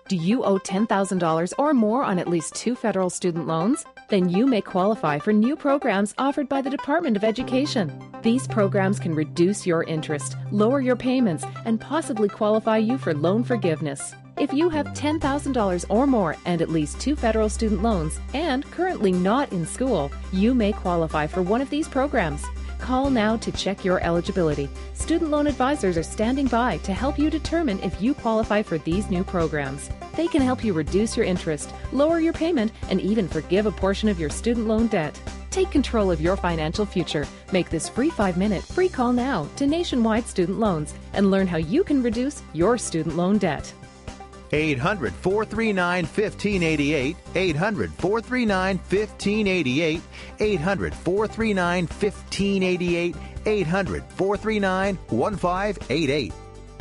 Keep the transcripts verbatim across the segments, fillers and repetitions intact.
Do you owe ten thousand dollars or more on at least two federal student loans? Then you may qualify for new programs offered by the Department of Education. These programs can reduce your interest, lower your payments, and possibly qualify you for loan forgiveness. If you have ten thousand dollars or more and at least two federal student loans and currently not in school, you may qualify for one of these programs. Call now to check your eligibility. Student loan advisors are standing by to help you determine if you qualify for these new programs. They can help you reduce your interest, lower your payment, and even forgive a portion of your student loan debt. Take control of your financial future. Make this free five-minute free call now to Nationwide Student Loans and learn how you can reduce your student loan debt. eight hundred, four three nine, one five eight eight, eight hundred, four three nine, one five eight eight, eight hundred, four three nine, one five eight eight, eight hundred, four three nine, one five eight eight.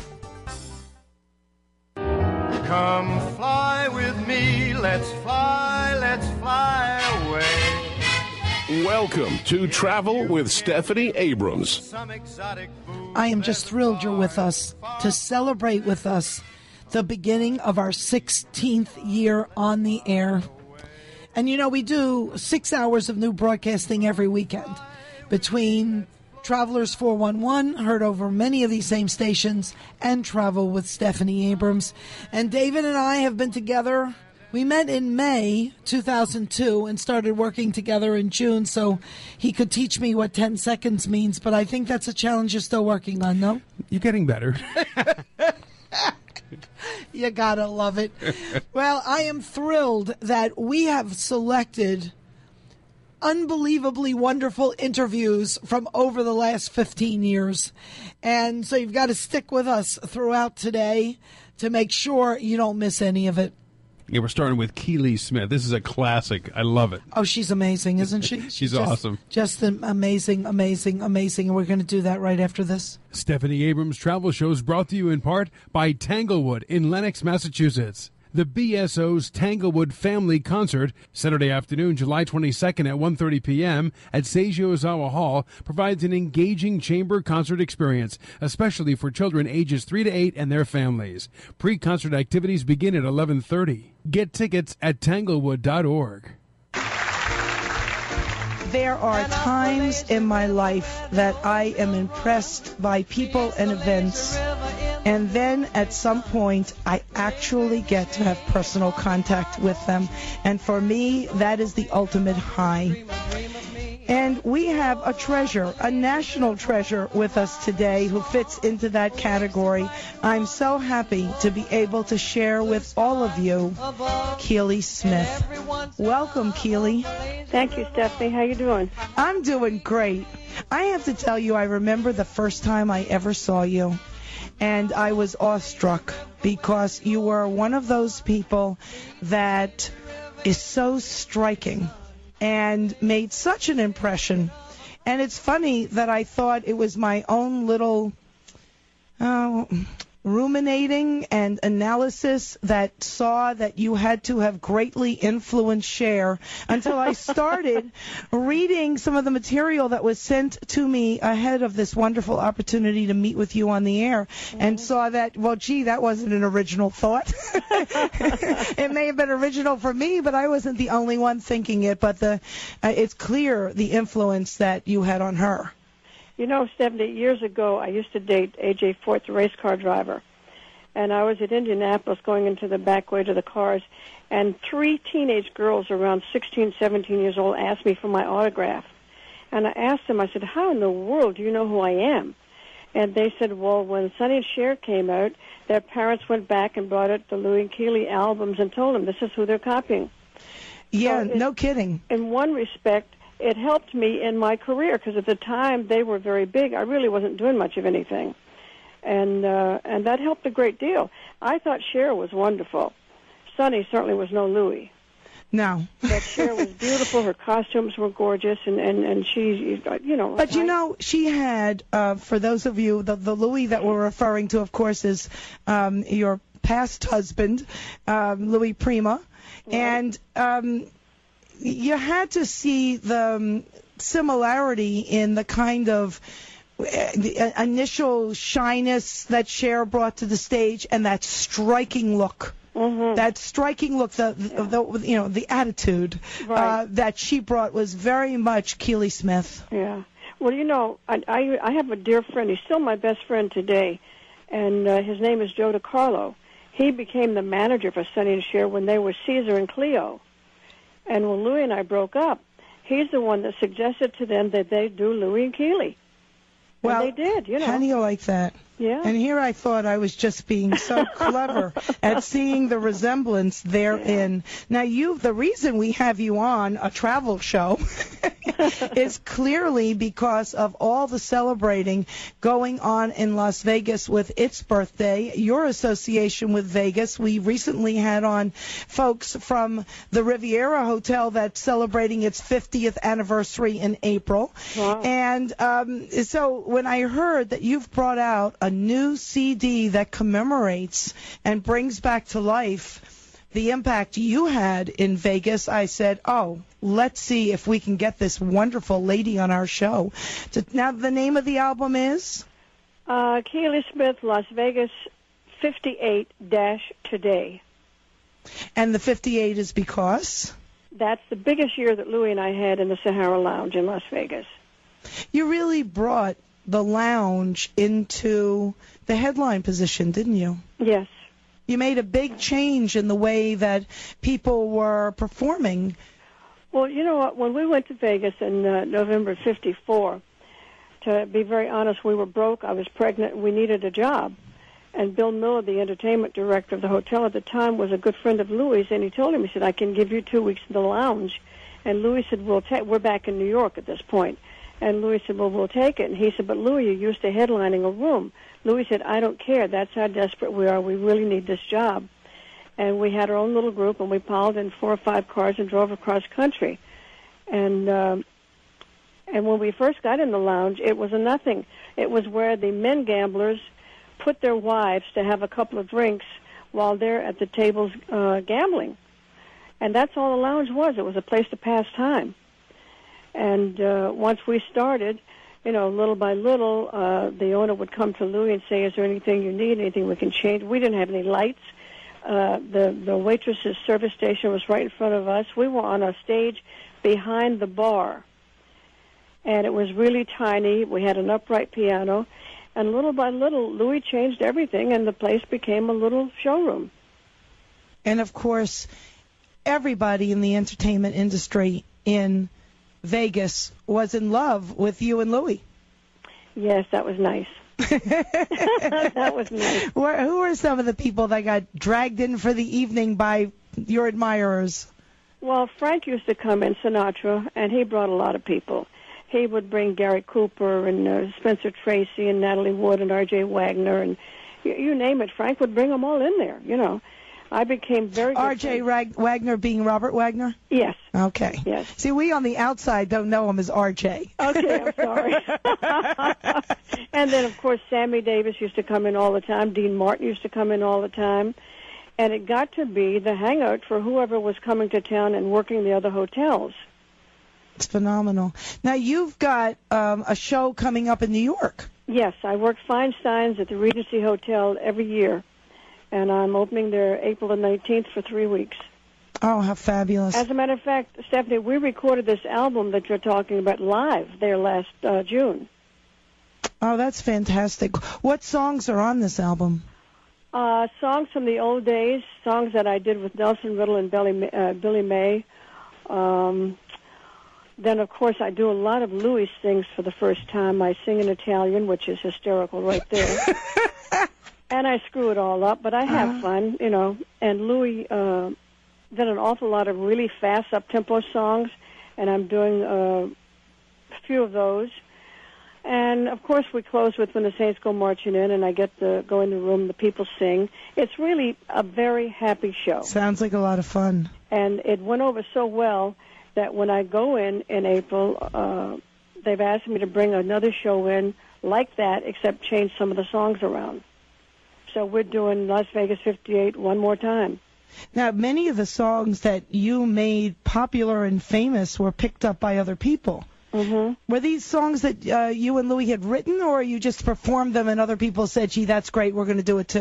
Come fly with me, let's fly, let's fly away. Welcome to Travel with Stephanie Abrams. I am just thrilled you're with us to celebrate with us the beginning of our sixteenth year on the air. And you know, we do six hours of new broadcasting every weekend between Travelers four one one, heard over many of these same stations, and Travel with Stephanie Abrams. And David and I have been together. We met in May two thousand two and started working together in June so he could teach me what ten seconds means. But I think that's a challenge you're still working on, no? You're getting better. You gotta love it. Well, I am thrilled that we have selected unbelievably wonderful interviews from over the last fifteen years. And so you've got to stick with us throughout today to make sure you don't miss any of it. Yeah, we're starting with Keely Smith. This is a classic. I love it. Oh, she's amazing, isn't she? She's, she's awesome. Just, just amazing, amazing, amazing. And we're going to do that right after this. Stephanie Abrams Travel Show is brought to you in part by Tanglewood in Lenox, Massachusetts. The B S O's Tanglewood Family Concert, Saturday afternoon, July twenty-second at one thirty p.m. at Seiji Ozawa Hall, provides an engaging chamber concert experience, especially for children ages three to eight and their families. Pre-concert activities begin at eleven thirty. Get tickets at tanglewood dot org. There are times in my life that I am impressed by people and events, and then at some point I actually get to have personal contact with them. And for me, that is the ultimate high. And we have a treasure, a national treasure with us today who fits into that category. I'm so happy to be able to share with all of you Keely Smith. Welcome, Keely. Thank you, Stephanie. How you doing? I'm doing great. I have to tell you, I remember the first time I ever saw you, and I was awestruck because you were one of those people that is so striking and made such an impression. And it's funny that I thought it was my own little uh, ruminating and analysis that saw that you had to have greatly influenced Cher until I started reading some of the material that was sent to me ahead of this wonderful opportunity to meet with you on the air, mm-hmm. and saw that, well, gee, that wasn't an original thought. It may have been original for me, but I wasn't the only one thinking it. But the uh, it's clear the influence that you had on her. You know, Stephanie, years ago, I used to date A J Fort, the race car driver. And I was at Indianapolis going into the back way to the cars, and three teenage girls around sixteen, seventeen years old asked me for my autograph. And I asked them, I said, how in the world do you know who I am? And they said, well, when Sonny and Cher came out, their parents went back and brought out the Louis and Keely albums and told them this is who they're copying. Yeah, so no kidding. In one respect, it helped me in my career because at the time they were very big. I really wasn't doing much of anything, and uh, and that helped a great deal. I thought Cher was wonderful. Sonny certainly was no Louis. No. But Cher was beautiful. Her costumes were gorgeous, and, and, and she, you know. But, you know, she had, uh, for those of you, the, the Louis that we're referring to, of course, is um, your past husband, um, Louis Prima. Right. And um you had to see the um, similarity in the kind of uh, the initial shyness that Cher brought to the stage and that striking look. Mm-hmm. That striking look, the, the, the you know the attitude Right. uh, that she brought was very much Keely Smith. Yeah. Well, you know, I, I, I have a dear friend. He's still my best friend today, and uh, his name is Joe DiCarlo. He became the manager for Sonny and Cher when they were Caesar and Cleo. And when Louie and I broke up, he's the one that suggested to them that they do Louie and Keely. Well, and they did, you know. How do you like that? Yeah. And here I thought I was just being so clever at seeing the resemblance therein. Now, you, the reason we have you on a travel show is clearly because of all the celebrating going on in Las Vegas with its birthday, your association with Vegas. We recently had on folks from the Riviera Hotel that's celebrating its fiftieth anniversary in April. Wow. And um, so when I heard that you've brought out a new C D that commemorates and brings back to life the impact you had in Vegas, I said, oh, let's see if we can get this wonderful lady on our show. So, now, the name of the album is? Uh, Keely Smith, Las Vegas, fifty-eight dash Today. And the fifty-eight is because? That's the biggest year that Louie and I had in the Sahara Lounge in Las Vegas. You really brought the lounge into the headline position, didn't you? Yes. You made a big change in the way that people were performing. Well, you know what? When we went to Vegas in uh, November of fifty-four, to be very honest, we were broke. I was pregnant. We needed a job. And Bill Miller, the entertainment director of the hotel at the time, was a good friend of Louie's, and he told him, he said, I can give you two weeks in the lounge. And Louie said, we'll ta- we're back in New York at this point. And Louie said, well, we'll take it. And he said, but Louie, you're used to headlining a room. Louie said, I don't care. That's how desperate we are. We really need this job. And we had our own little group, and we piled in four or five cars and drove across country. And um, and when we first got in the lounge, it was a nothing. It was where the men gamblers put their wives to have a couple of drinks while they're at the tables uh, gambling. And that's all the lounge was. It was a place to pass time. And uh, once we started, you know, little by little, uh, the owner would come to Louie and say, is there anything you need, anything we can change? We didn't have any lights. Uh, the, the waitress's service station was right in front of us. We were on a stage behind the bar. And it was really tiny. We had an upright piano. And little by little, Louie changed everything, and the place became a little showroom. And, of course, everybody in the entertainment industry in Vegas was in love with you and Louie. Yes, that was nice. That was nice. Who were some of the people that got dragged in for the evening by your admirers? Well, Frank used to come in, Sinatra, and he brought a lot of people. He would bring Gary Cooper and uh, Spencer Tracy and Natalie Wood and R J Wagner, and you, you name it. Frank would bring them all in there, you know. I became very good R J Rag- Wagner being Robert Wagner? Yes. Okay. Yes. See, we on the outside don't know him as R J. Okay, I'm sorry. And then, of course, Sammy Davis used to come in all the time. Dean Martin used to come in all the time. And it got to be the hangout for whoever was coming to town and working the other hotels. It's phenomenal. Now, you've got um, a show coming up in New York. Yes, I work Feinstein's at the Regency Hotel every year. And I'm opening there April the nineteenth for three weeks. Oh, how fabulous. As a matter of fact, Stephanie, we recorded this album that you're talking about live there last uh, June. Oh, that's fantastic. What songs are on this album? Uh, songs from the old days, songs that I did with Nelson Riddle and Billy, uh, Billy May. Um, then, of course, I do a lot of Louis things for the first time. I sing in Italian, which is hysterical right there. And I screw it all up, but I have uh-huh. fun, you know. And Louis uh, did an awful lot of really fast, up-tempo songs, and I'm doing uh, a few of those. And, of course, we close with When the Saints Go Marching In, and I get to go in the room, the people sing. It's really a very happy show. Sounds like a lot of fun. And it went over so well that when I go in in April, uh, they've asked me to bring another show in like that, except change some of the songs around. So we're doing Las Vegas fifty-eight one more time. Now, many of the songs that you made popular and famous were picked up by other people. Mm-hmm. Were these songs that uh, you and Louis had written, or you just performed them and other people said, gee, that's great, we're going to do it too?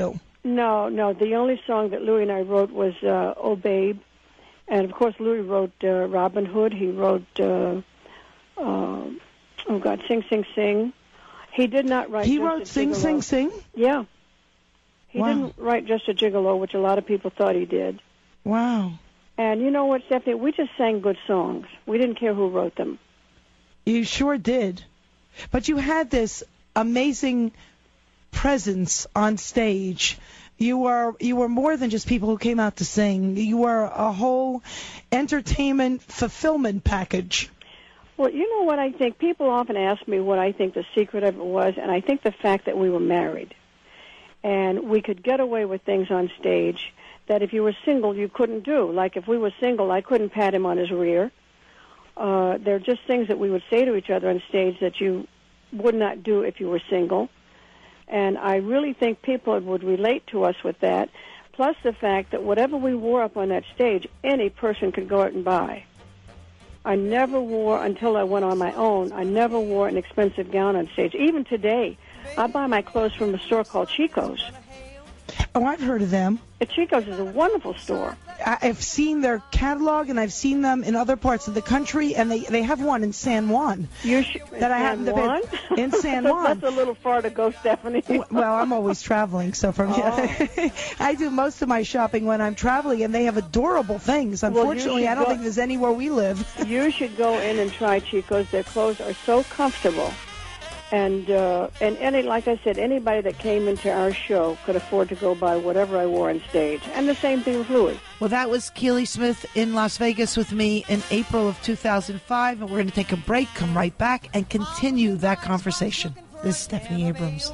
No, no. The only song that Louis and I wrote was uh, "Oh Babe," and of course Louis wrote uh, "Robin Hood." He wrote, uh, uh, oh God, "Sing Sing Sing." He did not write. He just wrote a "Sing Gigolo. Sing Sing." Yeah. He Wow. didn't write "Just a Gigolo," which a lot of people thought he did. Wow. And you know what, Stephanie? We just sang good songs. We didn't care who wrote them. You sure did. But you had this amazing presence on stage. You were you were more than just people who came out to sing. You were a whole entertainment fulfillment package. Well, you know what I think? People often ask me what I think the secret of it was, and I think the fact that we were married. And we could get away with things on stage that if you were single, you couldn't do. Like if we were single, I couldn't pat him on his rear. Uh, they're just things that we would say to each other on stage that you would not do if you were single. And I really think people would relate to us with that, plus the fact that whatever we wore up on that stage, any person could go out and buy. I never wore, until I went on my own, I never wore an expensive gown on stage. Even today, I buy my clothes from a store called Chico's. Oh, I've heard of them. Chico's is a wonderful store. I've seen their catalog, and I've seen them in other parts of the country, and they, they have one in San Juan. You sh- that I happen to be in San Juan. That's a little far to go, Stephanie. Well, I'm always traveling, so from oh. I do most of my shopping when I'm traveling, and they have adorable things. Unfortunately, well, I don't go, think there's anywhere we live. You should go in and try Chico's. Their clothes are so comfortable. And uh, and any like I said, anybody that came into our show could afford to go buy whatever I wore on stage. And the same thing with Louis. Well, that was Keely Smith in Las Vegas with me in April of two thousand five, and we're going to take a break, come right back, and continue that conversation. This is Stephanie Abrams.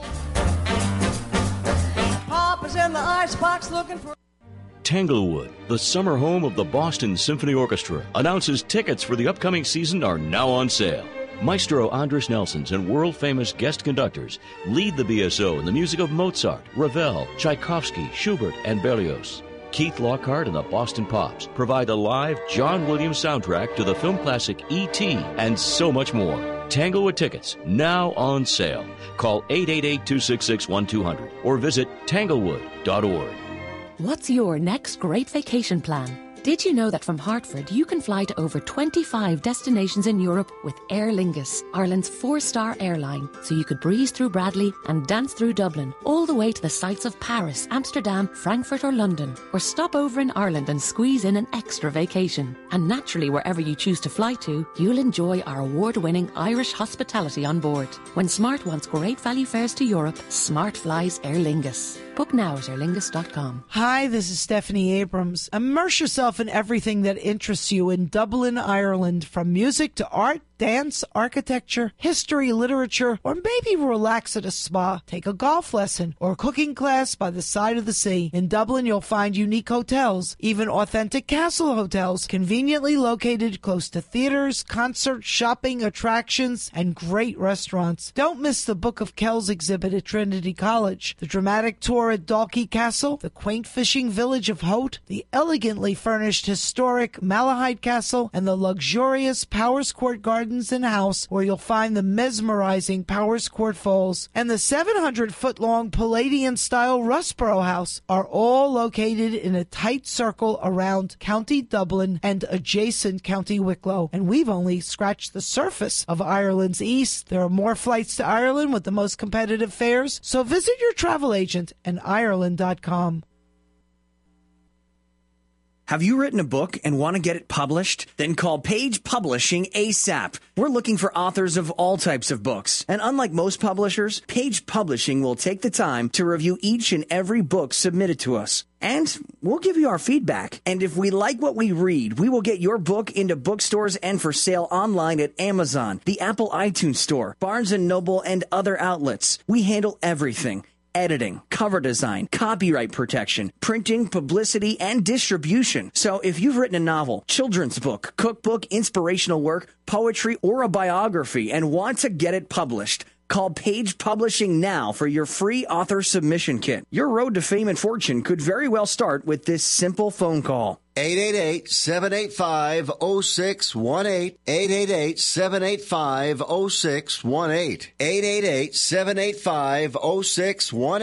Papa's in the icebox looking for... Tanglewood, the summer home of the Boston Symphony Orchestra, announces tickets for the upcoming season are now on sale. Maestro Andres Nelsons and world-famous guest conductors lead the B S O in the music of Mozart, Ravel, Tchaikovsky, Schubert, and Berlioz. Keith Lockhart and the Boston Pops provide a live John Williams soundtrack to the film classic E T and so much more. Tanglewood tickets now on sale. Call eight eight eight, two six six, one two zero zero or visit tanglewood dot org. What's your next great vacation plan? Did you know that from Hartford you can fly to over twenty-five destinations in Europe with Aer Lingus, Ireland's four-star airline, so you could breeze through Bradley and dance through Dublin, all the way to the sights of Paris, Amsterdam, Frankfurt or London, or stop over in Ireland and squeeze in an extra vacation. And naturally, wherever you choose to fly to, you'll enjoy our award-winning Irish hospitality on board. When Smart wants great value fares to Europe, Smart flies Aer Lingus. Book now at aer lingus dot com. Hi, this is Stephanie Abrams. Immerse yourself in everything that interests you in Dublin, Ireland, from music to art, dance, architecture, history, literature, or maybe relax at a spa, take a golf lesson, or a cooking class by the side of the sea. In Dublin, you'll find unique hotels, even authentic castle hotels, conveniently located close to theaters, concerts, shopping, attractions, and great restaurants. Don't miss the Book of Kells exhibit at Trinity College, the dramatic tour at Dalkey Castle, the quaint fishing village of Hote, the elegantly furnished historic Malahide Castle, and the luxurious Powers Court Garden and house where you'll find the mesmerizing Powers Court Falls, and the seven hundred foot long Palladian style Rusborough House are all located in a tight circle around County Dublin and adjacent County Wicklow. And we've only scratched the surface of Ireland's east. There are more flights to Ireland with the most competitive fares, so visit your travel agent and ireland dot com. Have you written a book and want to get it published? Then call Page Publishing ASAP. We're looking for authors of all types of books. And unlike most publishers, Page Publishing will take the time to review each and every book submitted to us. And we'll give you our feedback. And if we like what we read, we will get your book into bookstores and for sale online at Amazon, the Apple iTunes Store, Barnes and Noble, and other outlets. We handle everything. Editing, cover design, copyright protection, printing, publicity, and distribution. So if you've written a novel, children's book, cookbook, inspirational work, poetry, or a biography and want to get it published, call Page Publishing now for your free author submission kit. Your road to fame and fortune could very well start with this simple phone call. eight eight eight, seven eight five, zero six one eight. eight eight eight, seven eight five, zero six one eight. eight eight eight, seven eight five, zero six one eight.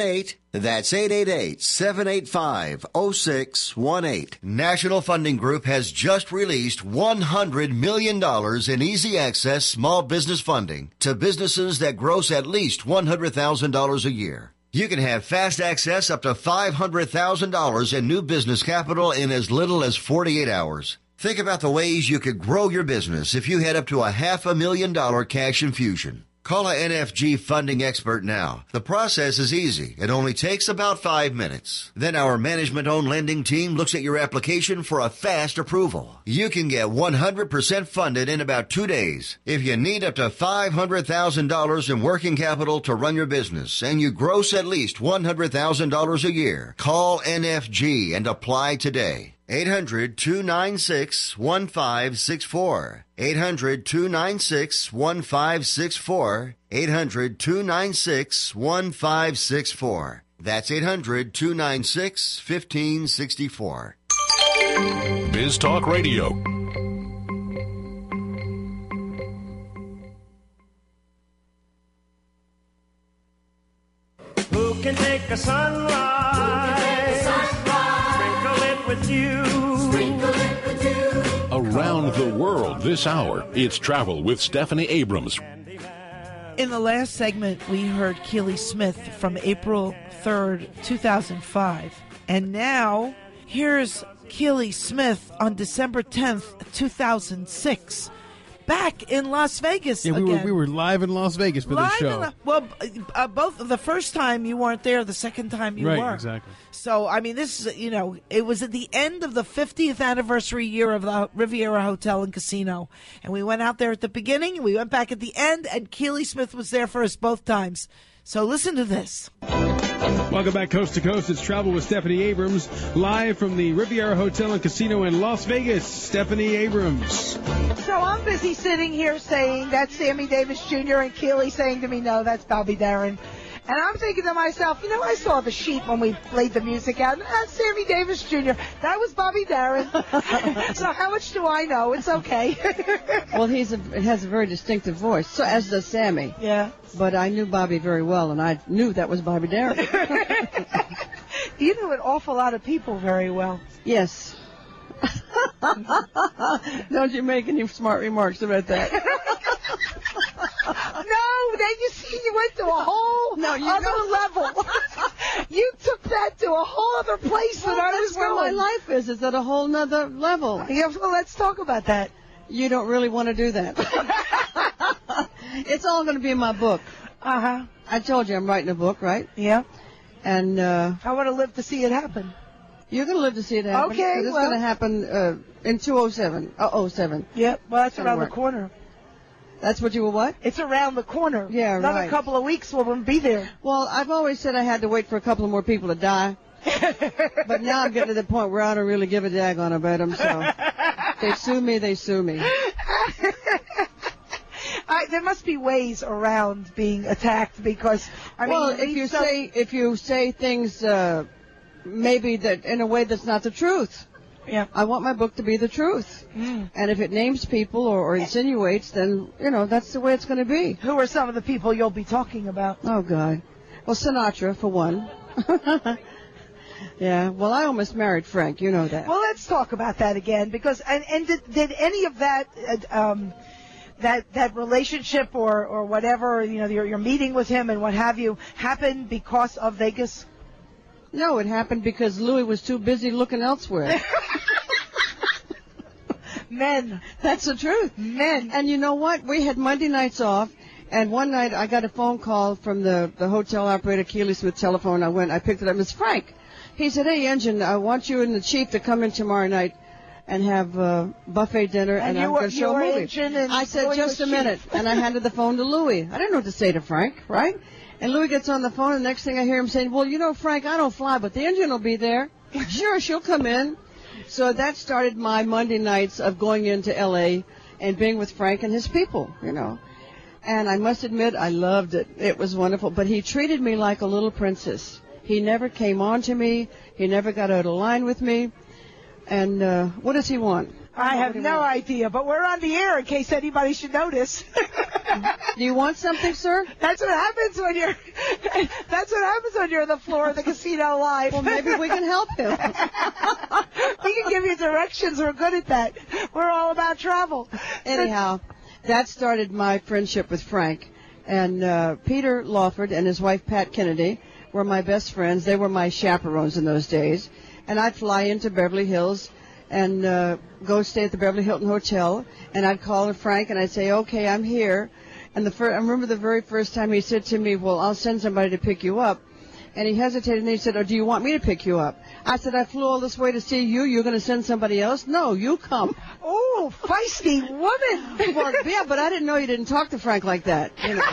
That's eight eight eight, seven eight five, zero six one eight. National Funding Group has just released one hundred million dollars in easy access small business funding to businesses that gross at least one hundred thousand dollars a year. You can have fast access up to five hundred thousand dollars in new business capital in as little as forty-eight hours. Think about the ways you could grow your business if you had up to a half a million dollar cash infusion. Call a N F G funding expert now. The process is easy. It only takes about five minutes. Then our management-owned lending team looks at your application for a fast approval. You can get one hundred percent funded in about two days. If you need up to five hundred thousand dollars in working capital to run your business and you gross at least one hundred thousand dollars a year, call N F G and apply today. eight hundred, two nine six, one five six four. eight hundred, two nine six, one five six four. eight hundred, two nine six, one five six four. That's eight hundred, two nine six, one five six four. Biz Talk Radio. Who can take a sunrise? Sprinkle it with you. Sprinkle it with you. Around the world this hour, it's Travel with Stephanie Abrams. In the last segment, we heard Keely Smith from April third, two thousand five. And now, here's Keely Smith on December tenth, two thousand six. Back in Las Vegas yeah, we again. were we were live in Las Vegas for live this show. In the, well, uh, both the first time you weren't there, the second time you right, were. Right, exactly. So, I mean, this is, you know, it was at the end of the fiftieth anniversary year of the Riviera Hotel and Casino. And we went out there at the beginning, and we went back at the end, and Keely Smith was there for us both times. So listen to this. Welcome back Coast to Coast. It's Travel with Stephanie Abrams, live from the Riviera Hotel and Casino in Las Vegas. Stephanie Abrams. So I'm busy sitting here saying that's Sammy Davis Junior and Keely saying to me, no, that's Bobby Darin. And I'm thinking to myself, you know, I saw the sheet when we played the music out. That's Sammy Davis Junior That was Bobby Darin. So how much do I know? It's okay. Well, he's a, has a very distinctive voice, so as does Sammy. Yeah. But I knew Bobby very well, and I knew that was Bobby Darin. You knew an awful lot of people very well. Yes. Don't you make any smart remarks about that. No, then you see, you went to a whole no, you other know. level. You took that to a whole other place well, than I that's was where going. my life is. It's at a whole nother level. Yeah, well, let's talk about that. You don't really want to do that. It's all going to be in my book. Uh-huh. I told you I'm writing a book, right? Yeah. And uh, I want to live to see it happen. You're going to live to see it happen. Okay, It's well. going to happen uh, in two oh seven. Uh, oh seven. Yep, well, that's Somewhere. around the corner. That's what you were what? It's around the corner. Yeah, Another right. couple of weeks we'll be there. Well, I've always said I had to wait for a couple of more people to die. But now I'm getting to the point where I don't really give a daggone about them, so they sue me, they sue me. I, there must be ways around being attacked because, I mean... Well, if you so, say if you say things uh, maybe that in a way that's not the truth. Yeah. I want my book to be the truth. Mm. And if it names people or, or insinuates, then, you know, that's the way it's going to be. Who are some of the people you'll be talking about? Oh, God. Well, Sinatra, for one. Yeah, well, I almost married Frank. You know that. Well, let's talk about that again because, and, and did, did any of that... Uh, um, That that relationship or, or whatever, you know, your, your meeting with him and what have you, happened because of Vegas? No, it happened because Louis was too busy looking elsewhere. Men. That's the truth. Men. And you know what? We had Monday nights off, and one night I got a phone call from the, the hotel operator, Keely Smith telephone. I went, I picked it up. It's Frank. He said, hey, Engine, I want you and the chief to come in tomorrow night and have uh, buffet dinner, and, and I'm going to show a movie. I said, just a minute, and I handed the phone to Louis. I didn't know what to say to Frank, right? And Louis gets on the phone, and the next thing I hear him saying, well, you know, Frank, I don't fly, but the engine will be there. Sure, she'll come in. So that started my Monday nights of going into L A and being with Frank and his people, you know. And I must admit, I loved it. It was wonderful. But he treated me like a little princess. He never came on to me. He never got out of line with me. And uh, what does he want? I have no idea, but we're on the air in case anybody should notice. Do you want something, sir? That's what happens when you're. That's what happens when you're on the floor of the casino live. Well, maybe we can help him. We can give you directions. We're good at that. We're all about travel. Anyhow, that started my friendship with Frank. And uh, Peter Lawford and his wife, Pat Kennedy, were my best friends. They were my chaperones in those days. And I'd fly into Beverly Hills and uh, go stay at the Beverly Hilton Hotel. And I'd call Frank and I'd say, okay, I'm here. And the fir- I remember the very first time he said to me, well, I'll send somebody to pick you up. And he hesitated and he said, oh, do you want me to pick you up? I said, I flew all this way to see you. You're going to send somebody else? No, you come. Oh, feisty woman. Well, yeah, but I didn't know you didn't talk to Frank like that. You know.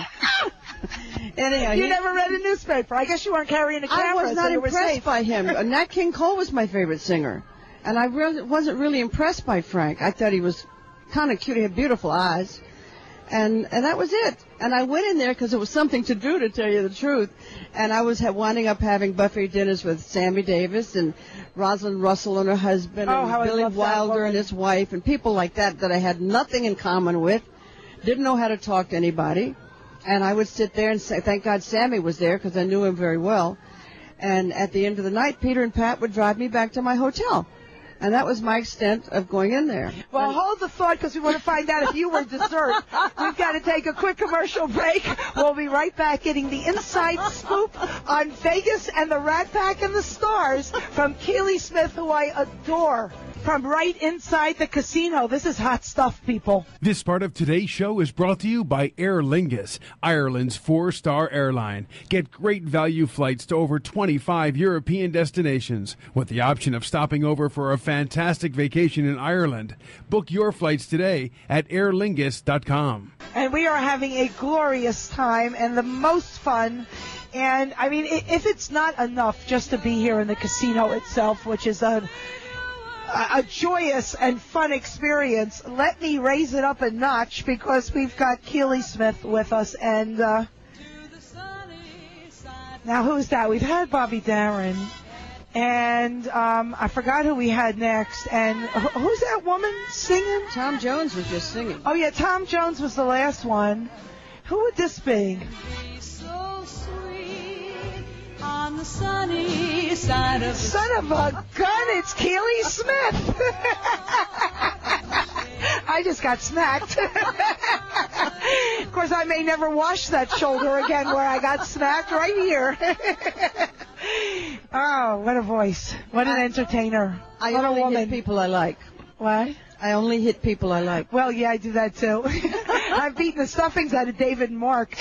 Anyhow, you he, never read a newspaper. I guess you weren't carrying a camera. I was not so impressed by him. Uh, Nat King Cole was my favorite singer. And I really wasn't really impressed by Frank. I thought he was kind of cute. He had beautiful eyes. And and that was it. And I went in there because it was something to do, to tell you the truth. And I was ha- winding up having buffet dinners with Sammy Davis and Rosalind Russell and her husband, oh, and how Billy I love that Wilder woman. and his wife, and people like that that I had nothing in common with. Didn't know how to talk to anybody. And I would sit there and say, thank God Sammy was there because I knew him very well. And at the end of the night, Peter and Pat would drive me back to my hotel. And that was my extent of going in there. Well, hold the thought because we want to find out if you were dessert. We've got to take a quick commercial break. We'll be right back getting the inside scoop on Vegas and the Rat Pack and the Stars from Keely Smith, who I adore, from right inside the casino. This is hot stuff, people. This part of today's show is brought to you by Aer Lingus, Ireland's four-star airline. Get great value flights to over twenty-five European destinations with the option of stopping over for a fantastic vacation in Ireland. Book your flights today at aer lingus dot com. And we are having a glorious time and the most fun. And, I mean, if it's not enough just to be here in the casino itself, which is a... a joyous and fun experience, let me raise it up a notch because we've got Keely Smith with us. And uh, now who's that? We've had Bobby Darin, and um, I forgot who we had next. And wh- who's that woman singing? Tom Jones was just singing. Oh, yeah, Tom Jones was the last one. Who would this be? On the sunny side of the Son of a gun, it's Keely Smith. I just got smacked. Of course, I may never wash that shoulder again where I got smacked right here. Oh, what a voice. What an entertainer. I what only a woman. hit people I like. What? I only hit people I like. Well, yeah, I do that too. I've beaten the stuffings out of David and Mark.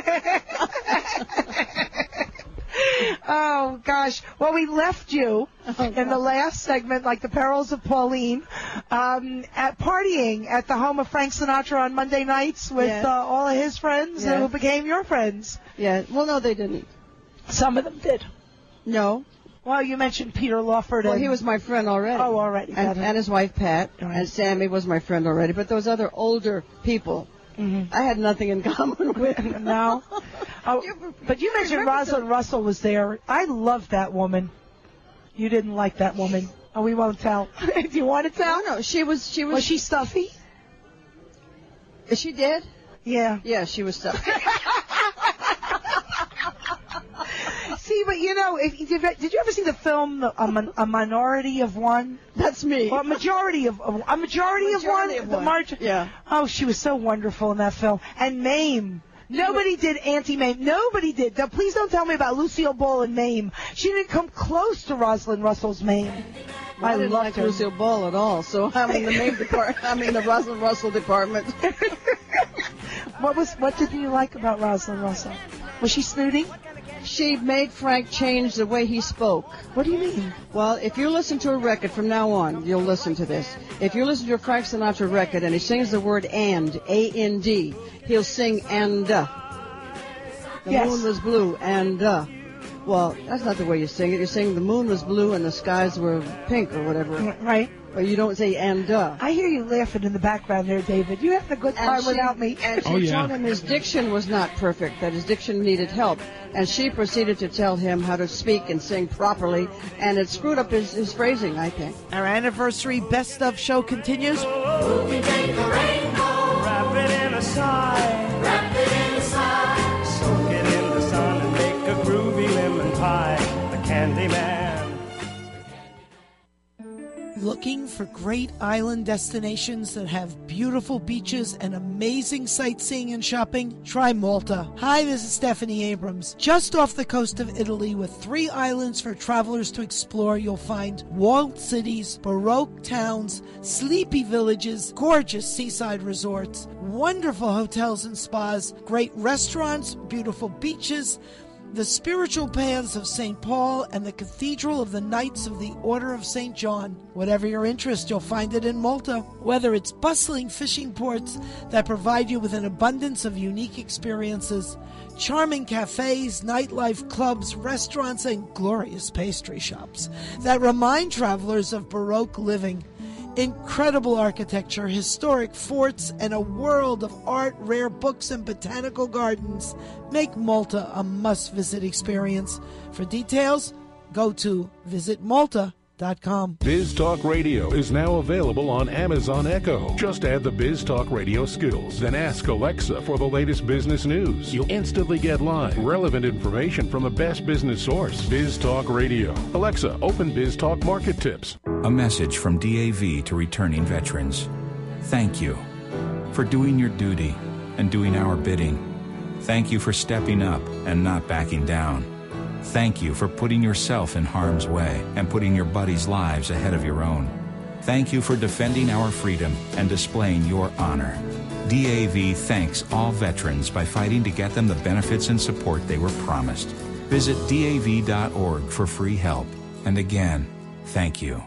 Oh, gosh. Well, we left you oh, in the last segment, like the perils of Pauline, um, at partying at the home of Frank Sinatra on Monday nights with yes. uh, all of his friends yes. who became your friends. Yeah. Well, no, they didn't. Some of them did. No. Well, you mentioned Peter Lawford. Well, and... he was my friend already. Oh, already. And, and his wife, Pat. Right. And Sammy was my friend already. But those other older people, mm-hmm. I had nothing in common with. No? Oh, but you mentioned Rosalind Russell was there. I loved that woman. You didn't like that woman. Oh, we won't tell. Do you want to tell? No, no. She was. She was. Was she stuffy? Is she dead? Yeah. Yeah, she was stuffy. See, but you know, if, if, did you ever see the film A, Mon- a Minority of One? That's me. Or a majority of a majority, a majority of one. Of the one. March. Yeah. Oh, she was so wonderful in that film. And Mame. Nobody did Auntie-Mame. Nobody did. Now, please don't tell me about Lucille Ball and Mame. She didn't come close to Rosalind Russell's Mame. Well, I, I didn't loved like her. Lucille Ball at all, so I'm in the Mame department. I'm in the Rosalind Russell department. What was? What did you like about Rosalind Russell? Was she snooty? She made Frank change the way he spoke. What do you mean? Well, if you listen to a record from now on, you'll listen to this. If you listen to a Frank Sinatra record and he sings the word and, A N D, he'll sing and, uh. The yes. moon was blue and, uh. Well, that's not the way you sing it. You sing the moon was blue and the skies were pink or whatever. Right. But you don't say and, uh. I hear you laughing in the background there, David. You having a good time she, without me. And she oh, yeah. told him his diction was not perfect, that his diction needed help. And she proceeded to tell him how to speak and sing properly, and it screwed up his, his phrasing, I think. Our anniversary Best of show continues. We take the rainbow, wrap it in a sigh. Wrap it in a sigh. Soak it in the sun and make a groovy lemon pie. The Candy Man. Looking for great island destinations that have beautiful beaches and amazing sightseeing and shopping? Try Malta. Hi, this is Stephanie Abrams. Just off the coast of Italy with three islands for travelers to explore, you'll find walled cities, baroque towns, sleepy villages, gorgeous seaside resorts, wonderful hotels and spas, great restaurants, beautiful beaches, the spiritual paths of Saint Paul, and the Cathedral of the Knights of the Order of Saint John. Whatever your interest, you'll find it in Malta. Whether it's bustling fishing ports that provide you with an abundance of unique experiences, charming cafes, nightlife, clubs, restaurants, and glorious pastry shops that remind travelers of Baroque living, incredible architecture, historic forts, and a world of art, rare books, and botanical gardens make Malta a must-visit experience. For details, go to visit malta dot com. Biz Talk Radio is now available on Amazon Echo. Just add the Biz Talk Radio skills, then ask Alexa for the latest business news. You'll instantly get live, relevant information from the best business source. Biz Talk Radio. Alexa, open Biz Talk Market Tips. A message from D A V to returning veterans. Thank you for doing your duty and doing our bidding. Thank you for stepping up and not backing down. Thank you for putting yourself in harm's way and putting your buddies' lives ahead of your own. Thank you for defending our freedom and displaying your honor. D A V thanks all veterans by fighting to get them the benefits and support they were promised. Visit D A V dot org for free help. And again, thank you.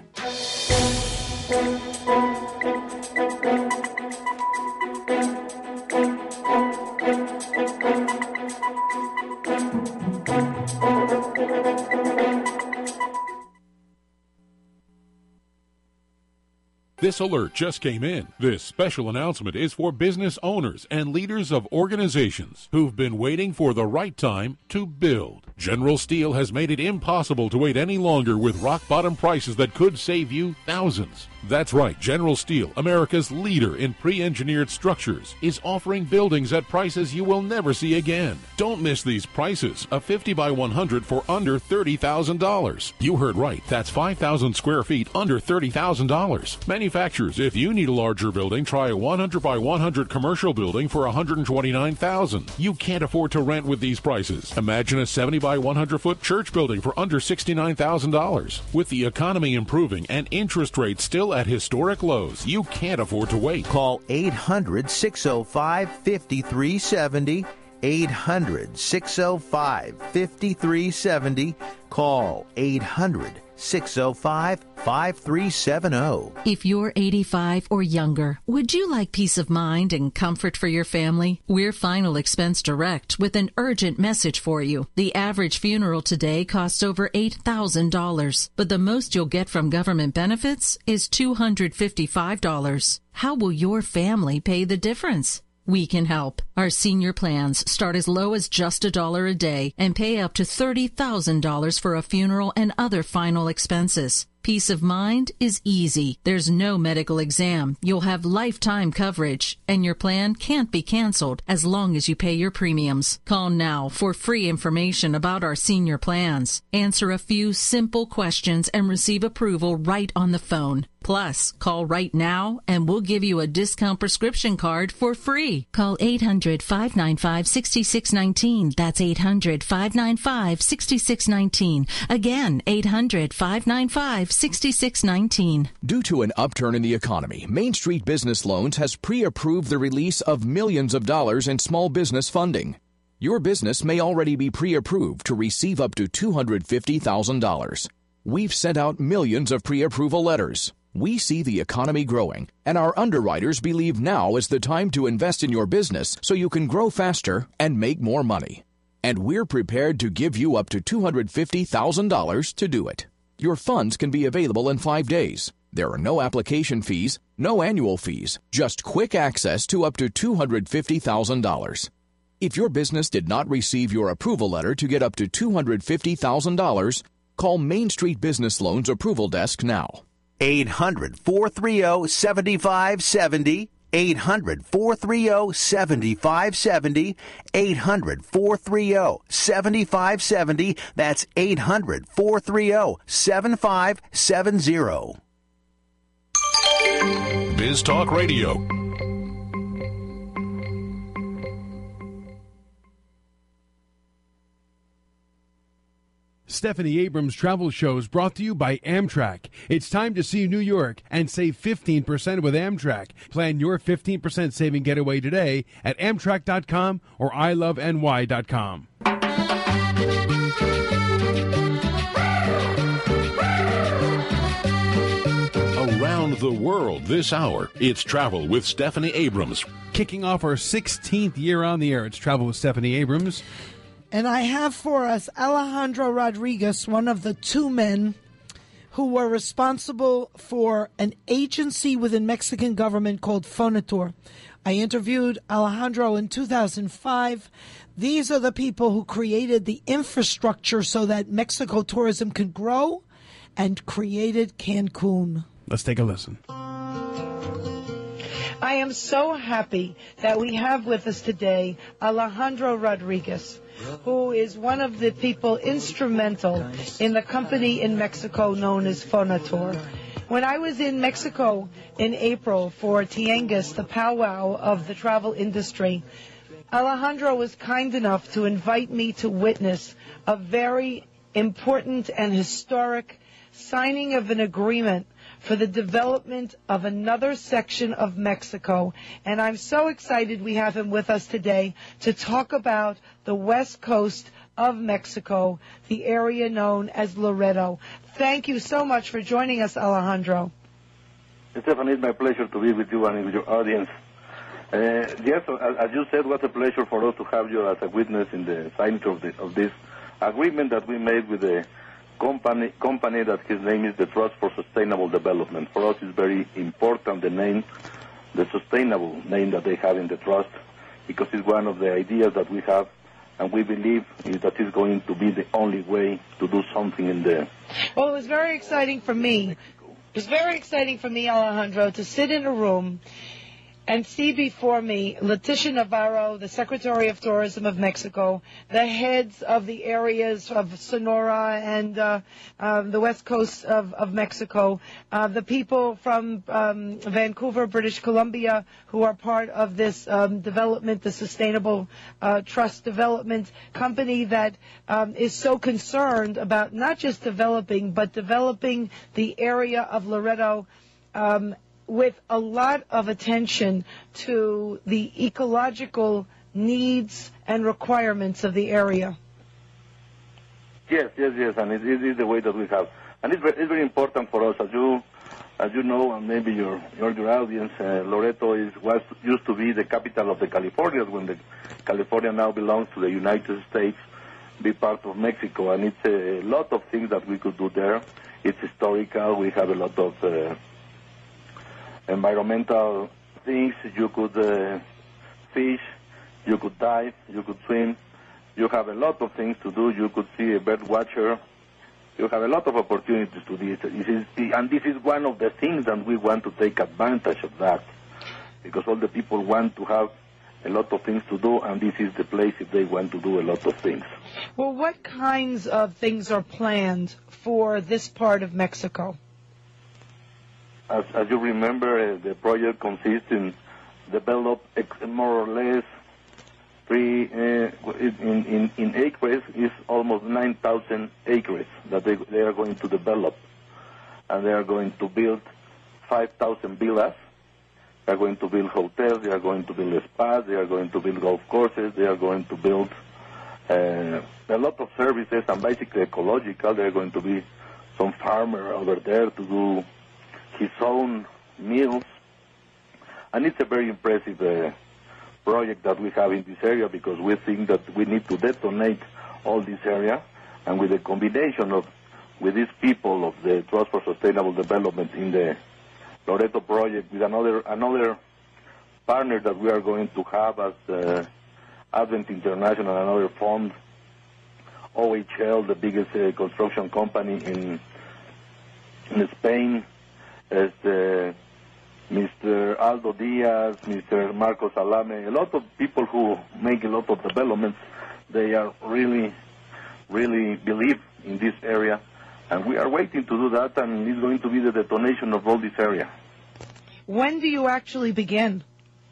This alert just came in. This special announcement is for business owners and leaders of organizations who've been waiting for the right time to build. General Steel has made it impossible to wait any longer with rock-bottom prices that could save you thousands. That's right, General Steel, America's leader in pre-engineered structures, is offering buildings at prices you will never see again. Don't miss these prices. A fifty by one hundred for under thirty thousand dollars. You heard right. That's five thousand square feet under thirty thousand dollars. Manufacturers, if you need a larger building, try a one hundred by one hundred commercial building for one hundred twenty-nine thousand dollars. You can't afford to rent with these prices. Imagine a seventy by one hundred foot church building for under sixty-nine thousand dollars. With the economy improving and interest rates still at historic lows, you can't afford to wait. Call eight hundred, six oh five, five three seven oh. eight hundred, six oh five, five three seven oh. Call eight hundred, six oh five, five three seven oh. If you're eighty-five or younger, would you like peace of mind and comfort for your family? We're Final Expense Direct with an urgent message for you. The average funeral today costs over eight thousand dollars, but the most you'll get from government benefits is two hundred fifty-five dollars. How will your family pay the difference? We can help. Our senior plans start as low as just a dollar a day and pay up to thirty thousand dollars for a funeral and other final expenses. Peace of mind is easy. There's no medical exam. You'll have lifetime coverage, and your plan can't be canceled as long as you pay your premiums. Call now for free information about our senior plans. Answer a few simple questions and receive approval right on the phone. Plus, call right now and we'll give you a discount prescription card for free. Call eight hundred, five nine five, six six one nine. That's eight hundred, five nine five, six six one nine. Again, eight hundred, five nine five, six six one nine. Due to an upturn in the economy, Main Street Business Loans has pre-approved the release of millions of dollars in small business funding. Your business may already be pre-approved to receive up to two hundred fifty thousand dollars. We've sent out millions of pre-approval letters. We see the economy growing, and our underwriters believe now is the time to invest in your business so you can grow faster and make more money. And we're prepared to give you up to two hundred fifty thousand dollars to do it. Your funds can be available in five days. There are no application fees, no annual fees, just quick access to up to two hundred fifty thousand dollars. If your business did not receive your approval letter to get up to two hundred fifty thousand dollars, call Main Street Business Loans Approval Desk now. eight hundred, four three zero, seven five seven zero. eight hundred, four three zero, seven five seven zero. eight hundred, four three zero, seven five seven zero. That's eight hundred, four three zero, seven five seven zero. Biz Talk Radio. Stephanie Abrams Travel Shows brought to you by Amtrak. It's time to see New York and save fifteen percent with Amtrak. Plan your fifteen percent saving getaway today at Amtrak dot com or I love N Y dot com. Around the world this hour, it's Travel with Stephanie Abrams. Kicking off our sixteenth year on the air, it's Travel with Stephanie Abrams. And I have for us Alejandro Rodriguez, one of the two men who were responsible for an agency within Mexican government called Fonatur. I interviewed Alejandro in two thousand five. These are the people who created the infrastructure so that Mexico tourism could grow and created Cancun. Let's take a listen. I am so happy that we have with us today Alejandro Rodriguez, who is one of the people instrumental in the company in Mexico known as Fonatur. When I was in Mexico in April for Tianguis, the powwow of the travel industry, Alejandro was kind enough to invite me to witness a very important and historic signing of an agreement for the development of another section of Mexico. And I'm so excited we have him with us today to talk about the west coast of Mexico, the area known as Loreto. Thank you so much for joining us, Alejandro. Stephanie, it's my pleasure to be with you and with your audience. Uh, yes, as you said, it was a pleasure for us to have you as a witness in the signing of, the, of this agreement that we made with the company company that his name is the Trust for Sustainable Development. For us, it's very important, the name, the sustainable name that they have in the trust, because it's one of the ideas that we have, and we believe that it's going to be the only way to do something in there. Well, it was very exciting for me. It was very exciting for me, Alejandro, to sit in a room and see before me Leticia Navarro, the Secretary of Tourism of Mexico, the heads of the areas of Sonora and uh, uh, the west coast of, of Mexico, uh, the people from um, Vancouver, British Columbia, who are part of this um, development, the Sustainable uh, Trust Development Company that um, is so concerned about not just developing, but developing the area of Loreto um, with a lot of attention to the ecological needs and requirements of the area. Yes, yes, yes, and it, it is the way that we have. And it's very, it's very important for us, as you as you know, and maybe your your, your audience, uh, Loreto is was used to be the capital of the Californias when the California now belongs to the United States, be part of Mexico, and it's a lot of things that we could do there. It's historical. We have a lot of uh, environmental things. You could uh, fish, you could dive, you could swim. You have a lot of things to do. You could see a bird watcher. You have a lot of opportunities to do this. This is, and this is one of the things that we want to take advantage of that, because all the people want to have a lot of things to do, and this is the place if they want to do a lot of things. Well, what kinds of things are planned for this part of Mexico? As, as you remember, uh, the project consists in develop ex- more or less three, uh, in, in, in acres, is almost nine thousand acres that they, they are going to develop. And they are going to build five thousand villas. They are going to build hotels. They are going to build spas. They are going to build golf courses. They are going to build uh, a lot of services, and basically ecological. They are going to be some farmer over there to do his own meals, and it's a very impressive uh, project that we have in this area, because we think that we need to detonate all this area, and with the combination of with these people of the Trust for Sustainable Development in the Loreto project, with another another partner that we are going to have as uh, Advent International, another fund, O H L, the biggest uh, construction company in in Spain, as the Mister Aldo Diaz, Mister Marcos Alame, a lot of people who make a lot of developments. They are really, really believe in this area, and we are waiting to do that, and it's going to be the detonation of all this area. When do you actually begin?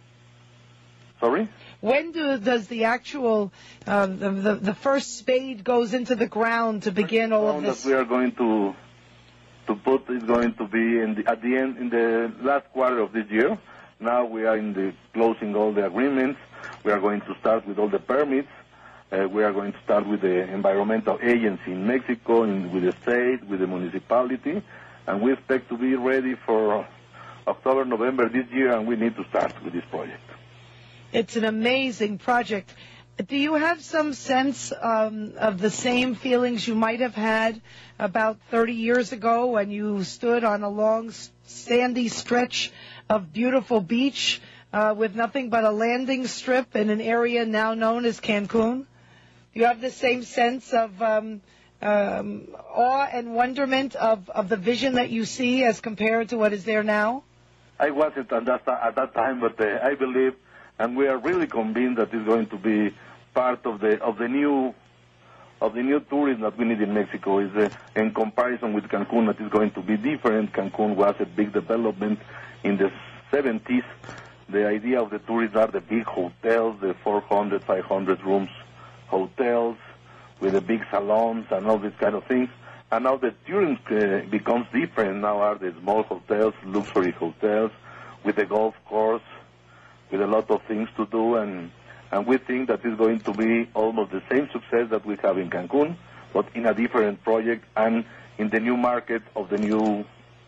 Sorry? When do, does the actual, uh, the, the the first spade goes into the ground to begin all of this? That we are going to to put is going to be in the, at the end, in the last quarter of this year. Now we are in the closing all the agreements. We are going to start with all the permits. Uh, we are going to start with the environmental agency in Mexico, in, with the state, with the municipality, and we expect to be ready for October, November this year, and we need to start with this project. It's an amazing project. Do you have some sense um, of the same feelings you might have had about thirty years ago when you stood on a long, sandy stretch of beautiful beach uh, with nothing but a landing strip in an area now known as Cancun? Do you have the same sense of um, um, awe and wonderment of, of the vision that you see as compared to what is there now? I wasn't at that, at that time, but uh, I believe, and we are really convinced that it's going to be part of the of the new of the new tourism that we need in Mexico. Is uh, in comparison with Cancun, that is going to be different. Cancun was a big development in the seventies. The idea of the tourists are the big hotels, the four hundred, five hundred rooms hotels with the big salons and all these kind of things. And now the tourism uh, becomes different. Now are the small hotels, luxury hotels, with the golf course, with a lot of things to do, and and we think that it's going to be almost the same success that we have in Cancun, but in a different project and in the new market of the new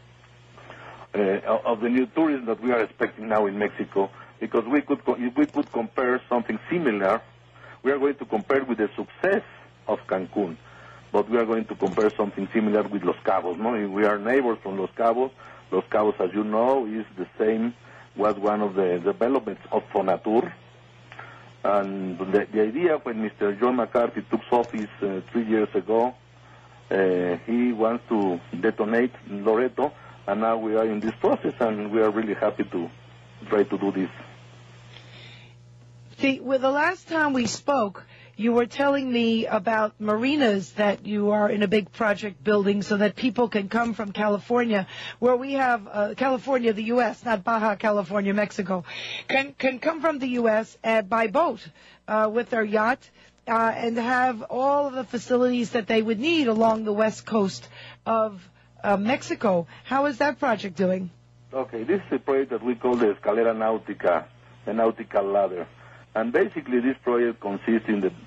uh, of the new tourism that we are expecting now in Mexico. Because we could co- if we could compare something similar, we are going to compare with the success of Cancun, but we are going to compare something similar with Los Cabos. No, we are neighbors from Los Cabos. Los Cabos, as you know, is the same. Was one of the developments of Fonatur. And the, the idea when Mister John McCarthy took office uh, three years ago, uh, he wants to detonate Loreto, and now we are in this process, and we are really happy to try to do this. See, well, the last time we spoke, you were telling me about marinas that you are in a big project building so that people can come from California, where we have uh, California, the U S, not Baja California, Mexico, can can come from the U S uh, by boat uh, with their yacht uh, and have all of the facilities that they would need along the west coast of uh, Mexico. How is that project doing? Okay, this is a project that we call the Escalera Nautica, the nautical ladder. And basically this project consists in the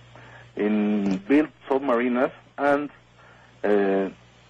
in build submarinas and uh,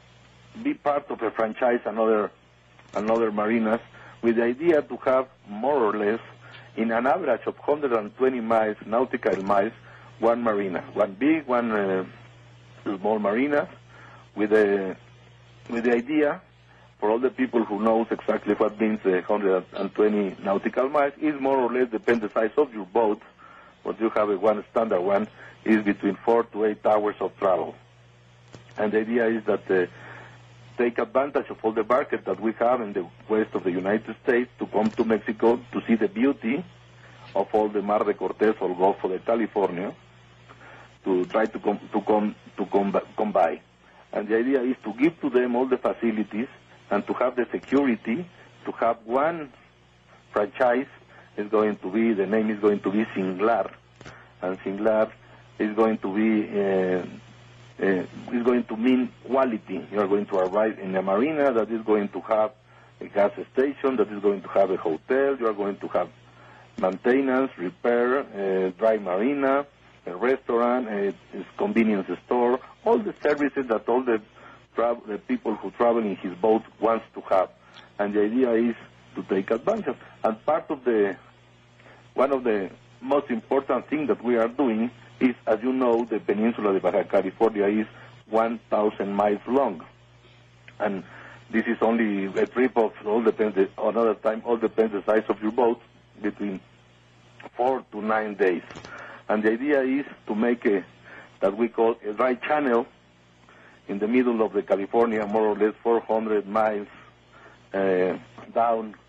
be part of a franchise another another marinas with the idea to have more or less in an average of one hundred twenty miles, nautical miles, one marina, one big, one uh, small marinas, with the with the idea for all the people who knows exactly what means uh, one hundred twenty nautical miles is more or less depends the size of your boat, but you have a one standard one is between four to eight hours of travel. And the idea is that uh, take advantage of all the market that we have in the west of the United States to come to Mexico to see the beauty of all the Mar de Cortez or Gulf of California, to try to come to come to come, come by. And the idea is to give to them all the facilities and to have the security, to have one franchise is going to be, the name is going to be Singlar, and Singlar is going to be, uh, uh, is going to mean quality. You are going to arrive in a marina that is going to have a gas station, that is going to have a hotel, you are going to have maintenance, repair, uh, dry marina, a restaurant, a, a convenience store, all the services that all the Tra- the people who travel in his boat wants to have, and the idea is to take advantage. And part of the, one of the most important things that we are doing is, as you know, the peninsula of Baja California is one thousand miles long, and this is only a trip of, all depends, another time, all depends the size of your boat, between four to nine days. And the idea is to make a, that we call a dry channel, in the middle of the California, more or less four hundred miles uh, down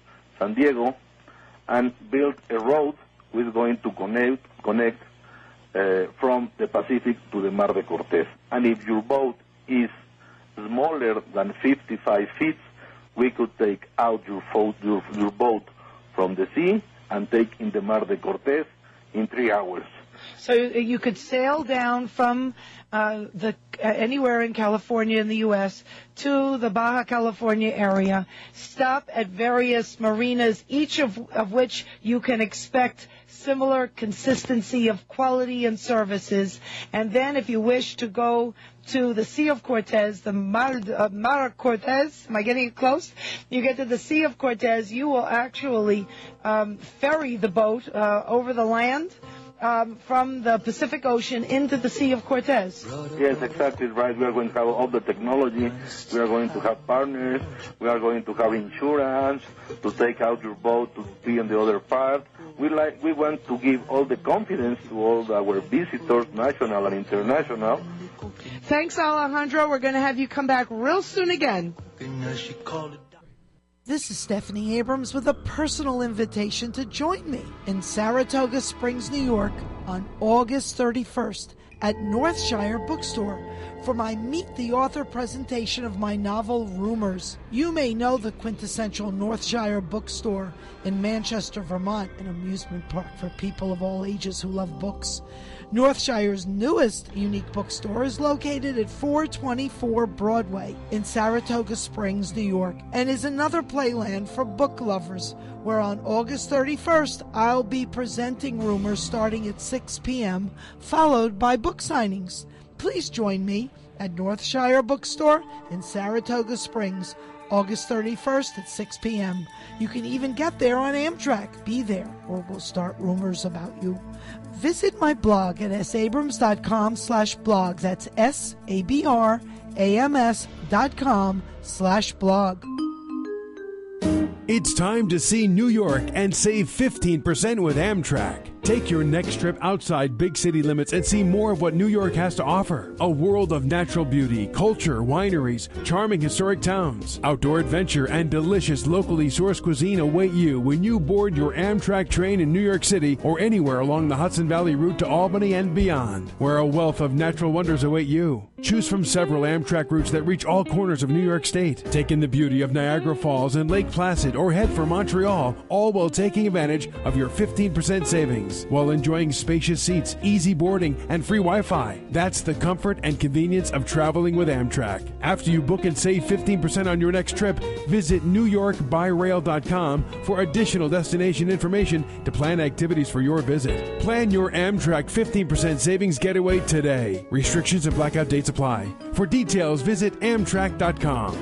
San Diego, and build a road which is going to connect connect uh, from the Pacific to the Mar de Cortés. And if your boat is smaller than fifty-five feet, we could take out your, fo- your, your boat from the sea and take in the Mar de Cortés in three hours. So you could sail down from uh, the uh, anywhere in California in the U S to the Baja California area, stop at various marinas, each of, of which you can expect similar consistency of quality and services. And then if you wish to go to the Sea of Cortez, the Mar, uh, Mar Cortez, am I getting it close? You get to the Sea of Cortez, you will actually um, ferry the boat uh, over the land um, from the Pacific Ocean into the Sea of Cortez. Yes, exactly right. We are going to have all the technology. We are going to have partners. We are going to have insurance to take out your boat to be on the other part. We like we want to give all the confidence to all our visitors, national and international. Thanks, Alejandro. We're going to have you come back real soon again. This is Stephanie Abrams with a personal invitation to join me in Saratoga Springs, New York on August thirty-first at Northshire Bookstore for my Meet the Author presentation of my novel Rumors. You may know the quintessential Northshire Bookstore in Manchester, Vermont, an amusement park for people of all ages who love books. Northshire's newest unique bookstore is located at four twenty-four Broadway in Saratoga Springs, New York, and is another playland for book lovers, where on August thirty-first I'll be presenting Rumors starting at six p.m., followed by book signings. Please join me at Northshire Bookstore in Saratoga Springs, August thirty-first at six p.m. You can even get there on Amtrak. Be there, or we'll start rumors about you. Visit my blog at sabrams.com slash blog. That's S-A-B-R-A-M-S dot com slash blog. It's time to see New York and save fifteen percent with Amtrak. Take your next trip outside big city limits and see more of what New York has to offer. A world of natural beauty, culture, wineries, charming historic towns, outdoor adventure, and delicious locally sourced cuisine await you when you board your Amtrak train in New York City or anywhere along the Hudson Valley route to Albany and beyond, where a wealth of natural wonders await you. Choose from several Amtrak routes that reach all corners of New York State. Take in the beauty of Niagara Falls and Lake Placid or head for Montreal, all while taking advantage of your fifteen percent savings while enjoying spacious seats, easy boarding, and free Wi-Fi. That's the comfort and convenience of traveling with Amtrak. After you book and save fifteen percent on your next trip, visit new york by rail dot com for additional destination information to plan activities for your visit. Plan your Amtrak fifteen percent savings getaway today. Restrictions and blackout dates apply. For details, visit amtrak dot com.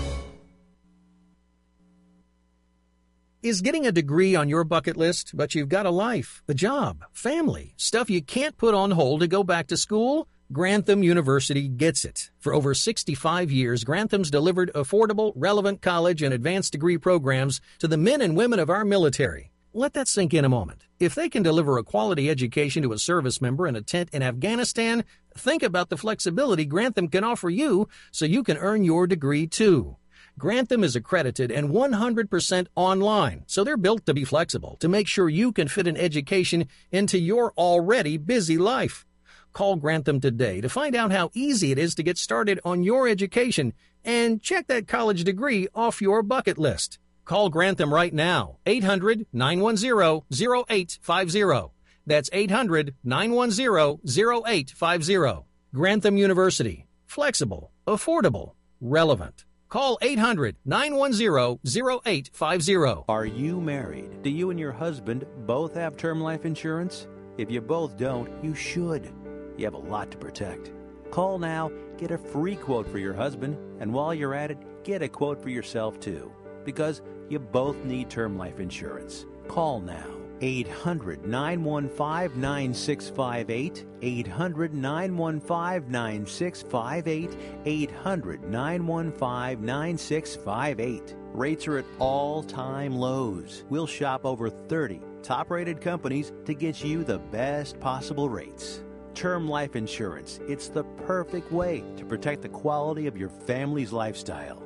Is getting a degree on your bucket list, but you've got a life, a job, family, stuff you can't put on hold to go back to school? Grantham University gets it. For over sixty-five years, Grantham's delivered affordable, relevant college and advanced degree programs to the men and women of our military. Let that sink in a moment. If they can deliver a quality education to a service member in a tent in Afghanistan, think about the flexibility Grantham can offer you so you can earn your degree too. Grantham is accredited and one hundred percent online, so they're built to be flexible to make sure you can fit an education into your already busy life. Call Grantham today to find out how easy it is to get started on your education and check that college degree off your bucket list. Call Grantham right now, eight hundred, nine one zero, zero eight five zero. That's eight hundred, nine one zero, zero eight five zero. Grantham University. Flexible, affordable, relevant. Call eight hundred, nine one zero, zero eight five zero. Are you married? Do you and your husband both have term life insurance? If you both don't, you should. You have a lot to protect. Call now, get a free quote for your husband, and while you're at it, get a quote for yourself too. Because you both need term life insurance. Call now. eight hundred, nine one five, nine six five eight, eight hundred, nine one five, nine six five eight, eight hundred, nine one five, nine six five eight. Rates are at all-time lows. We'll shop over thirty top-rated companies to get you the best possible rates. Term life insurance, it's the perfect way to protect the quality of your family's lifestyle.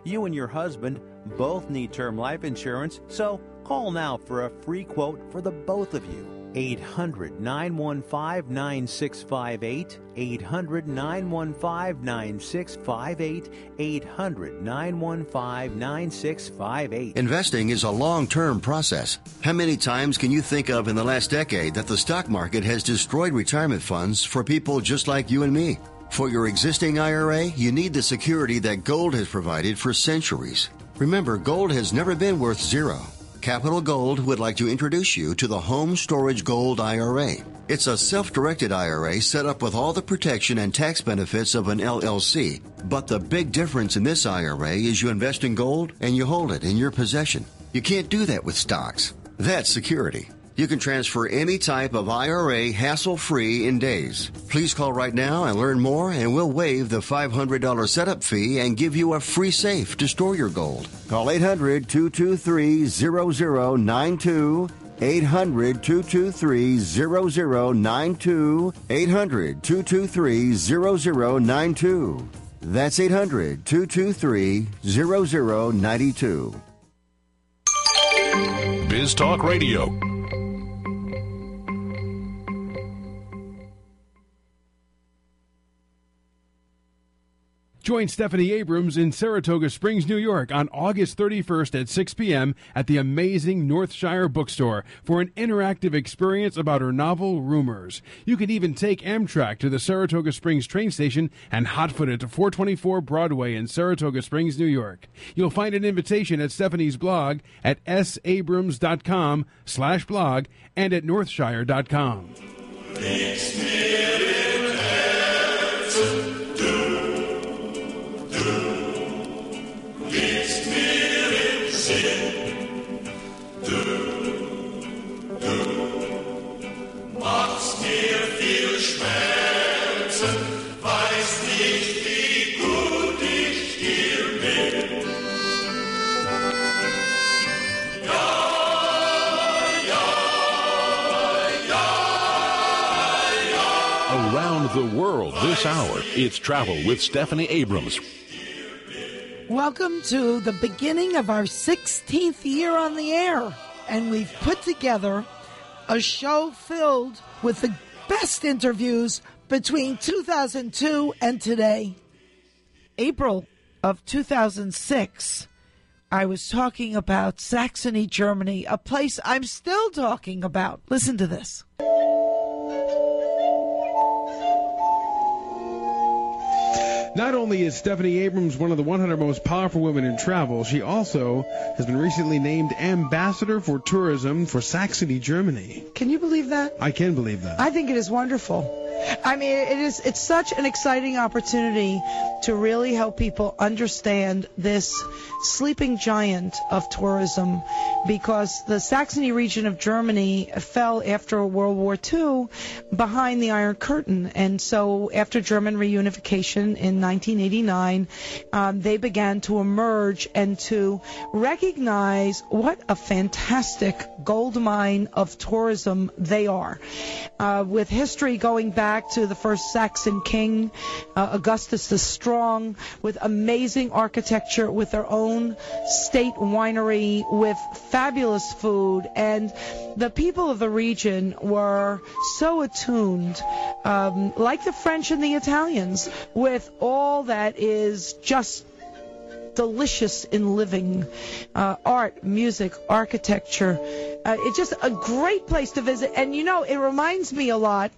You and your husband both need term life insurance, so call now for a free quote for the both of you. eight hundred, nine one five, nine six five eight, eight hundred, nine one five, nine six five eight, eight hundred, nine one five, nine six five eight. Investing is a long-term process. How many times can you think of in the last decade that the stock market has destroyed retirement funds for people just like you and me? For your existing I R A, you need the security that gold has provided for centuries. Remember, gold has never been worth zero. Capital Gold would like to introduce you to the Home Storage Gold I R A. It's a self-directed I R A set up with all the protection and tax benefits of an L L C. But the big difference in this I R A is you invest in gold and you hold it in your possession. You can't do that with stocks. That's security. You can transfer any type of I R A hassle-free in days. Please call right now and learn more, and we'll waive the five hundred dollars setup fee and give you a free safe to store your gold. Call eight hundred, two two three, zero zero nine two. eight hundred, two two three, zero zero nine two. eight hundred, two two three, zero zero nine two. That's eight hundred, two two three, zero zero nine two. Biz Talk Radio. Join Stephanie Abrams in Saratoga Springs, New York on August thirty-first at six p.m. at the amazing Northshire Bookstore for an interactive experience about her novel, Rumors. You can even take Amtrak to the Saratoga Springs train station and hot-foot it to four twenty-four Broadway in Saratoga Springs, New York. You'll find an invitation at Stephanie's blog at sabrams.com slash blog and at northshire dot com. Around the world this hour, it's Travel with Stephanie Abrams. Welcome to the beginning of our sixteenth year on the air, and we've put together a show filled with the best interviews between two thousand two and today. April of two thousand six, I was talking about Saxony, Germany, a place I'm still talking about. Listen to this. Not only is Stephanie Abrams one of the one hundred most powerful women in travel, she also has been recently named Ambassador for Tourism for Saxony, Germany. Can you believe that? I can believe that. I think it is wonderful. I mean, it is, it's such an exciting opportunity to really help people understand this sleeping giant of tourism, because the Saxony region of Germany fell after World War Two behind the Iron Curtain. And so after German reunification in nineteen eighty-nine, um, they began to emerge and to recognize what a fantastic gold mine of tourism they are. Uh, with history going back to the first Saxon king, uh, Augustus the Strong, with amazing architecture, with their own state winery, with fabulous food. And the people of the region were so attuned, um, like the French and the Italians, with all that is just delicious in living, uh, art, music, architecture. Uh, it's just a great place to visit. And, you know, it reminds me a lot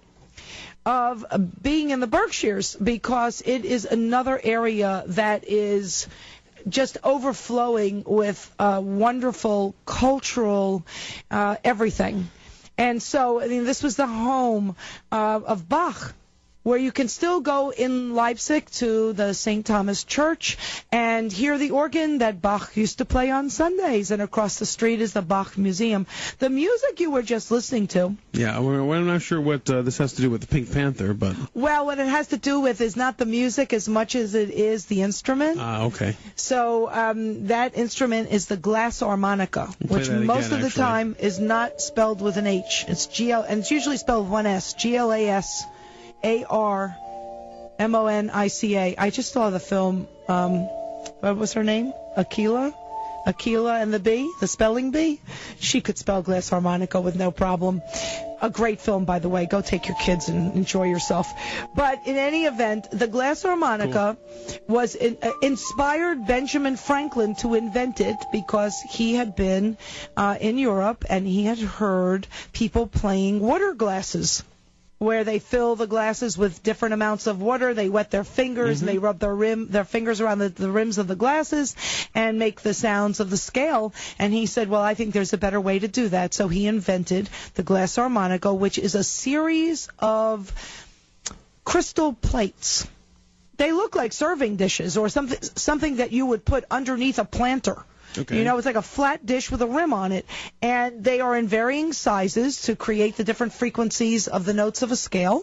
of being in the Berkshires, because it is another area that is just overflowing with uh, wonderful cultural uh, everything. And so, I mean, this was the home uh, of Bach, where you can still go in Leipzig to the Saint Thomas Church and hear the organ that Bach used to play on Sundays. And across the street is the Bach Museum. The music you were just listening to. Yeah, well, I'm not sure what uh, this has to do with the Pink Panther, but... Well, what it has to do with is not the music as much as it is the instrument. Ah, uh, okay. So um, that instrument is the glass harmonica, We'll which again, most of the actually. time is not spelled with an H. It's G L, and it's usually spelled with one S. G L A S A R M O N I C A. I just saw the film um, what was her name? Aquila? Aquila and the Bee, the spelling bee. She could spell glass harmonica with no problem. A great film, by the way. Go take your kids and enjoy yourself. But in any event, the glass harmonica cool. was in, uh, inspired Benjamin Franklin to invent it because he had been uh, in Europe and he had heard people playing water glasses, where they fill the glasses with different amounts of water. They wet their fingers, mm-hmm. and they rub their rim, their fingers around the, the rims of the glasses and make the sounds of the scale. And he said, well, I think there's a better way to do that. So he invented the glass harmonica, which is a series of crystal plates. They look like serving dishes or something, something that you would put underneath a planter. Okay. You know, it's like a flat dish with a rim on it. And they are in varying sizes to create the different frequencies of the notes of a scale.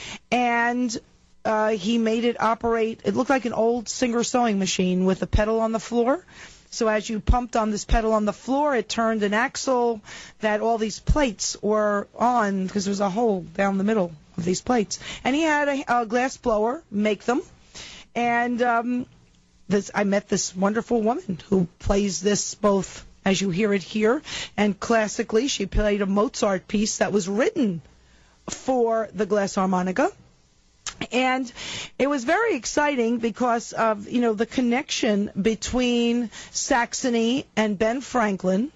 And uh, he made it operate, it looked like an old Singer sewing machine with a pedal on the floor. So as you pumped on this pedal on the floor, it turned an axle that all these plates were on, because there's a hole down the middle of these plates. And he had a, a glass blower make them. And um This, I met this wonderful woman who plays this both as you hear it here and classically. She played a Mozart piece that was written for the glass harmonica. And it was very exciting because of, you know, the connection between Saxony and Ben Franklin.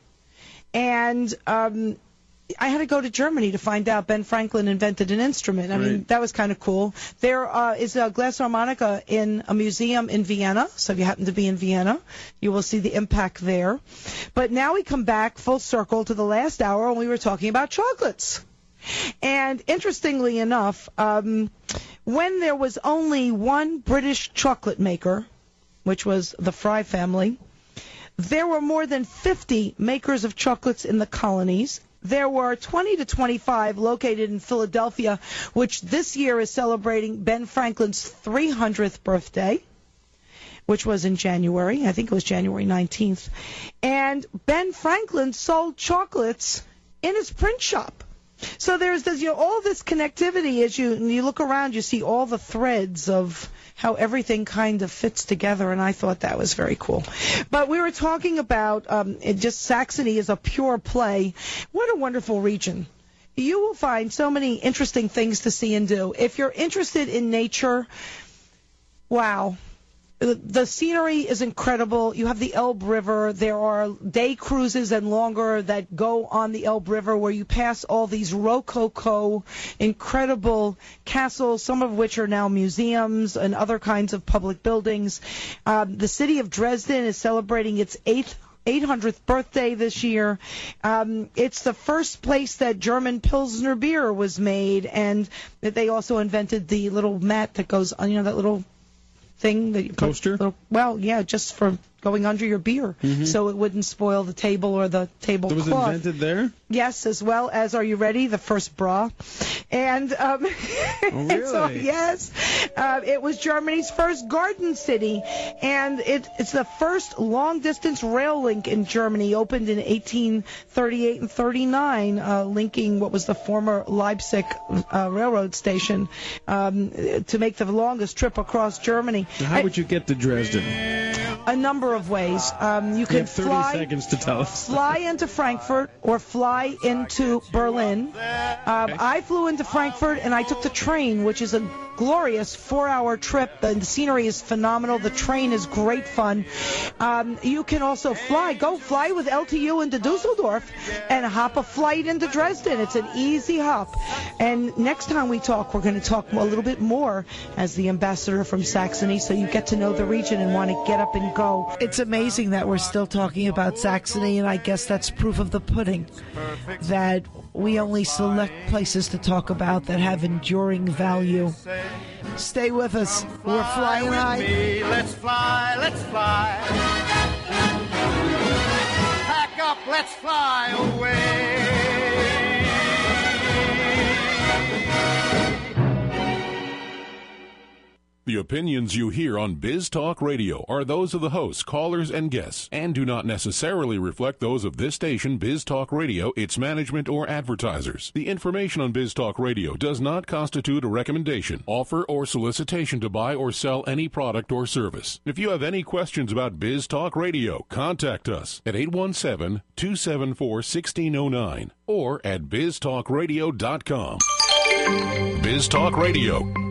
And um I had to go to Germany to find out Ben Franklin invented an instrument. I right. mean, that was kind of cool. There uh, is a glass harmonica in a museum in Vienna, so if you happen to be in Vienna, you will see the impact there. But now we come back full circle to the last hour when we were talking about chocolates. And interestingly enough, um, when there was only one British chocolate maker, which was the Fry family, there were more than fifty makers of chocolates in the colonies. There were twenty to twenty-five located in Philadelphia, which this year is celebrating Ben Franklin's three hundredth birthday, which was in January. I think it was January nineteenth. And Ben Franklin sold chocolates in his print shop. So there's this, you know, all this connectivity as you, you look around, you see all the threads of how everything kind of fits together, and I thought that was very cool. But we were talking about um, it just Saxony is a pure play. What a wonderful region. You will find so many interesting things to see and do. If you're interested in nature, wow. The scenery is incredible. You have the Elbe River. There are day cruises and longer that go on the Elbe River where you pass all these Rococo, incredible castles, some of which are now museums and other kinds of public buildings. Um, the city of Dresden is celebrating its eighth eight hundredth birthday this year. Um, it's the first place that German Pilsner beer was made, and they also invented the little mat that goes on, you know, that little thing that you coaster put, well yeah just for going under your beer, mm-hmm. so it wouldn't spoil the table or the tablecloth. It was invented there? Yes, as well as, are you ready, the first bra. And, um, oh, really? and so, yes, uh, it was Germany's first garden city, and it, it's the first long-distance rail link in Germany, opened in eighteen thirty-eight and thirty-nine, uh, linking what was the former Leipzig uh, railroad station um, to make the longest trip across Germany. So how I, would you get to Dresden? A number of ways. Um, you you can have thirty fly, seconds to tell us. fly into Frankfurt or fly into Berlin. Um, I flew into Frankfurt and I took the train, which is a glorious four-hour trip. The, the scenery is phenomenal. The train is great fun. Um, you can also fly. Go fly with L T U into Dusseldorf and hop a flight into Dresden. It's an easy hop. And next time we talk, we're going to talk a little bit more as the ambassador from Saxony, so you get to know the region and want to get up and go. It's amazing that we're still talking about Saxony, and I guess that's proof of the pudding, that we only select places to talk about that have enduring value. Stay with us. We're flying high. Me. Let's fly, let's fly. Pack up, let's fly away. The opinions you hear on Biz Talk Radio are those of the hosts, callers, and guests, and do not necessarily reflect those of this station, Biz Talk Radio, its management, or advertisers. The information on Biz Talk Radio does not constitute a recommendation, offer, or solicitation to buy or sell any product or service. If you have any questions about Biz Talk Radio, contact us at eight one seven, two seven four, one six zero nine or at biz talk radio dot com. Biz Talk Radio.